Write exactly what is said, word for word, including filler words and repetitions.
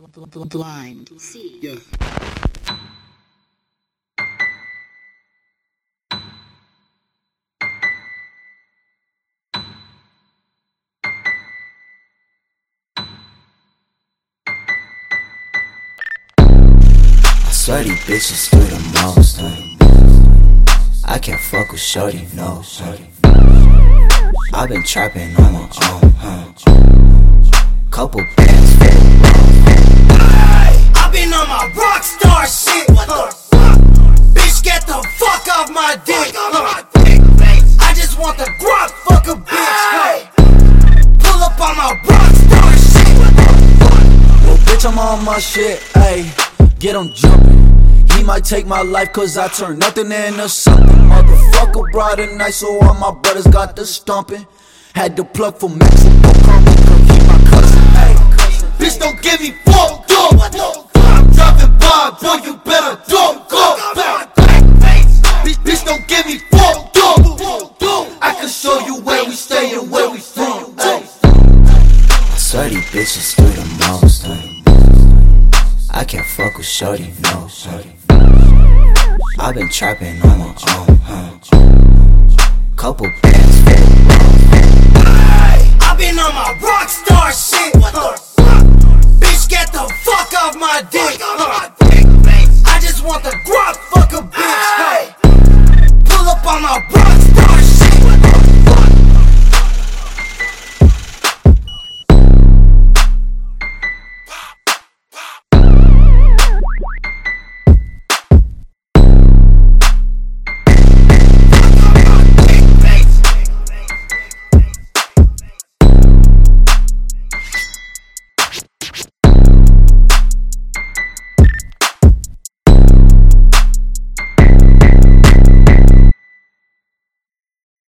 Blind. See. Yeah. I swear these bitches do the most, huh? I can't fuck with shorty, no, shorty. I've been trapping on my own, huh? Couple bands for the road. I've been on my rockstar shit. What the fuck? Bitch, get the fuck off my dick. Uh. I just want the guap, fuck a bitch. Hey. Pull up on my rockstar shit. What the fuck? Well, bitch, I'm on my shit, ayy. Get him jumping. He might take my life cause I turn nothing into something. Motherfucker brought a knife so all my brothers got the stomping. Had to plug for Mexico, call me cause he my cousin, ayy. Bitch, don't give me fuck, dog. I'm dropping by, boy, you better don't go back. Bitch, bitch, don't give me fuck, dog. I can show you where we stay and where we from, ayy. I swear these bitches do the most, huh? I can't fuck with shorty, no, shorty. I've been trapping on my own, huh? Couple bands for the road. I've been on my rockstar shit.